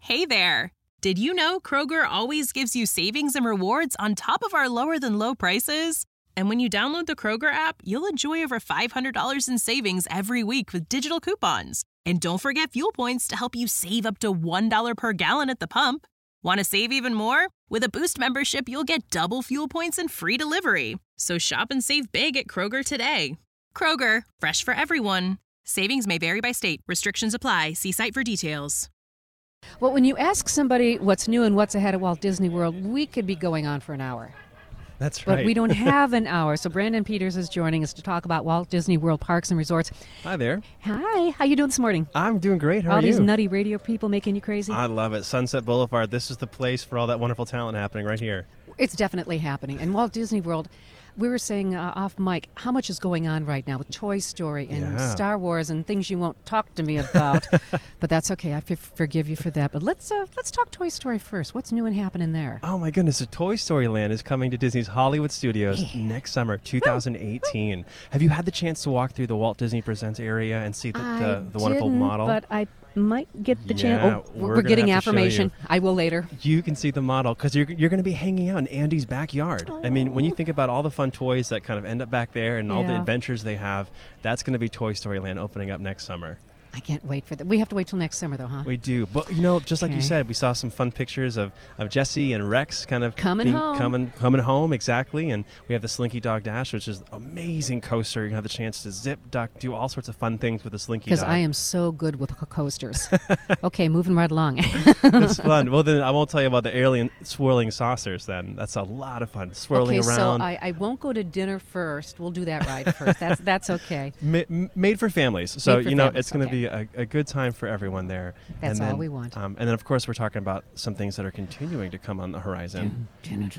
Hey there! Did you know Kroger always gives you savings and rewards on top of our lower-than-low prices? And when you download the Kroger app, you'll enjoy over $500 in savings every week with digital coupons. And don't forget fuel points to help you save up to $1 per gallon at the pump. Want to save even more? With a Boost membership, you'll get double fuel points and free delivery. So shop and save big at Kroger today. Kroger, fresh for everyone. Savings may vary by state. Restrictions apply. See site for details. Well, when you ask somebody what's new and what's ahead at Walt Disney World, we could be going on for an hour. That's right. But we don't have an hour. So Brandon Peters is joining us to talk about Walt Disney World Parks and Resorts. Hi there. Hi. How you doing this morning? I'm doing great. How are you? All these nutty radio people making you crazy? I love it. Sunset Boulevard. This is the place for all that wonderful talent happening right here. It's definitely happening. And Walt Disney World, we were saying off mic how much is going on right now with Toy Story and Star Wars and things you won't talk to me about. But that's okay. I forgive you for that. But let's talk Toy Story first. What's new and happening there? Oh my goodness! The Toy Story Land is coming to Disney's Hollywood Studios next summer, 2018. Have you had the chance to walk through the Walt Disney Presents area and see the wonderful model? But I might get the chance. Oh, we're getting affirmation. I will later. You can see the model because you're going to be hanging out in Andy's backyard. I mean, when you think about all the fun toys that kind of end up back there and all the adventures they have, that's going to be Toy Story Land opening up next summer. I can't wait for that. We have to wait till next summer, though, huh? We do. But, just like you said, we saw some fun pictures of Jessie and Rex kind of coming home, exactly. And we have the Slinky Dog Dash, which is an amazing coaster. You have the chance to zip, duck, do all sorts of fun things with the Slinky Dog. Because I am so good with coasters. Okay, moving right along. It's fun. Well, then I won't tell you about the alien swirling saucers then. That's a lot of fun, swirling around. Okay, so I won't go to dinner first. We'll do that ride first. That's okay. Made for families. So, it's going to be a good time for everyone there. That's all we want. And then, of course, we're talking about some things that are continuing to come on the horizon.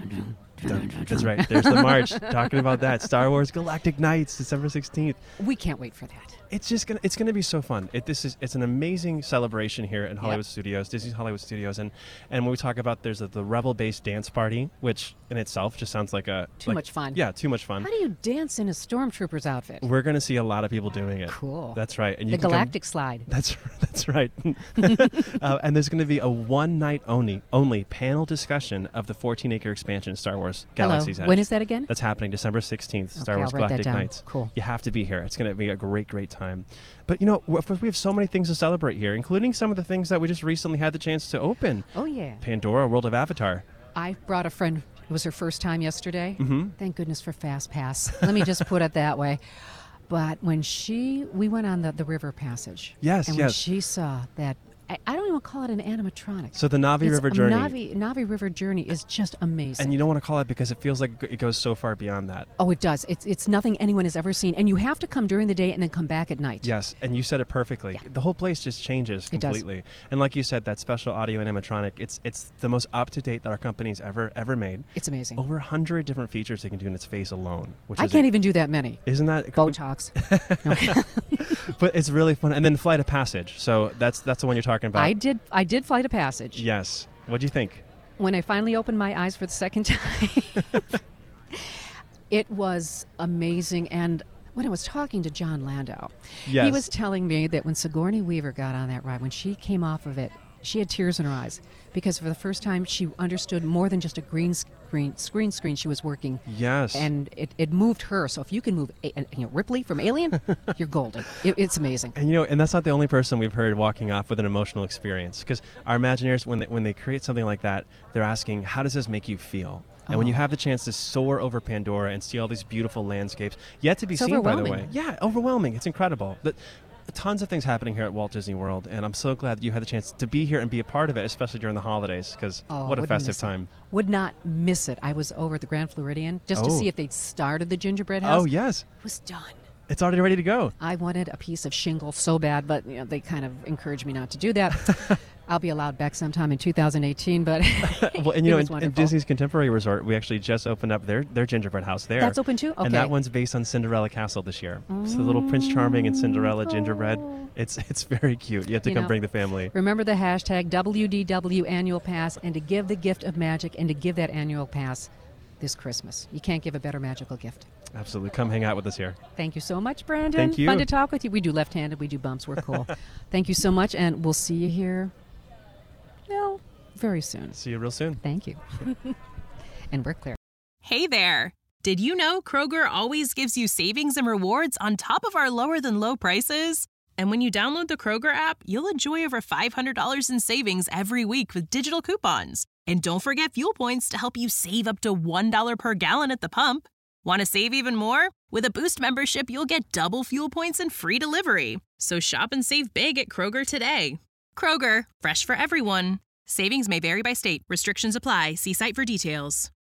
That's right. There's the march. Talking about that. Star Wars Galactic Nights, December 16th. We can't wait for that. It's gonna be so fun. It's an amazing celebration here at Hollywood Studios, Disney's Hollywood Studios, and when we talk about there's the Rebel-based dance party, which in itself just sounds like too much fun. Yeah, too much fun. How do you dance in a stormtrooper's outfit? We're gonna see a lot of people doing it. Cool. That's right. And the Galactic Slide. That's right. And there's going to be a one-night only panel discussion of the 14-acre expansion Star Wars Galaxy's Edge. When is that again? That's happening December 16th, Star Wars Galactic Nights. Cool. You have to be here. It's going to be a great time. But, we have so many things to celebrate here, including some of the things that we just recently had the chance to open. Oh, yeah. Pandora, World of Avatar. I brought a friend. It was her first time yesterday. Mm-hmm. Thank goodness for Fast Pass. Let me just put it that way. But when we went on the river passage. Yes, when she saw that, I don't even call it an animatronic. So the Na'vi River Journey. Na'vi River Journey is just amazing. And you don't want to call it because it feels like it goes so far beyond that. Oh, it does. It's nothing anyone has ever seen. And you have to come during the day and then come back at night. Yes, and you said it perfectly. Yeah. The whole place just changes completely. It does. And like you said, that special audio animatronic, it's the most up-to-date that our company's ever made. It's amazing. Over 100 different features they can do in its face alone. I can't even do that many. Isn't that... Botox. But it's really fun. And then Flight of Passage. So that's the one you're talking about. I did Flight of Passage. Yes. What'd you think? When I finally opened my eyes for the second time, it was amazing. And when I was talking to John Landau, he was telling me that when Sigourney Weaver got on that ride, when she came off of it, she had tears in her eyes because for the first time she understood more than just a green screen she was working. Yes. And it moved her. So if you can move Ripley from Alien, you're golden. It's amazing. And and that's not the only person we've heard walking off with an emotional experience, because our Imagineers, when they create something like that, they're asking, how does this make you feel? And when you have the chance to soar over Pandora and see all these beautiful landscapes, yet to be seen, by the way. Yeah, overwhelming. It's incredible. But tons of things happening here at Walt Disney World, and I'm so glad that you had the chance to be here and be a part of it, especially during the holidays, because what a festive time. Would not miss it. I was over at the Grand Floridian just to see if they'd started the gingerbread house. Oh, yes. It was done. It's already ready to go. I wanted a piece of shingle so bad, but they kind of encouraged me not to do that. I'll be allowed back sometime in 2018ing, but well, and in Disney's Contemporary Resort, we actually just opened up their gingerbread house there. That's open too? Okay. And that one's based on Cinderella Castle this year. So the little Prince Charming and Cinderella gingerbread. It's very cute. You have to come bring the family. Remember the hashtag WDW Annual Pass, and to give the gift of magic and to give that annual pass this Christmas. You can't give a better magical gift. Absolutely. Come hang out with us here. Thank you so much, Brandon. Thank you. Fun to talk with you. We do left-handed. We do bumps. We're cool. Thank you so much, and we'll see you here Well, very soon. See you real soon. Thank you. And we're clear. Hey there! Did you know Kroger always gives you savings and rewards on top of our lower than low prices? And when you download the Kroger app, you'll enjoy over $500 in savings every week with digital coupons. And don't forget fuel points to help you save up to $1 per gallon at the pump. Want to save even more? With a Boost membership, you'll get double fuel points and free delivery. So shop and save big at Kroger today. Kroger, fresh for everyone. Savings may vary by state. Restrictions apply. See site for details.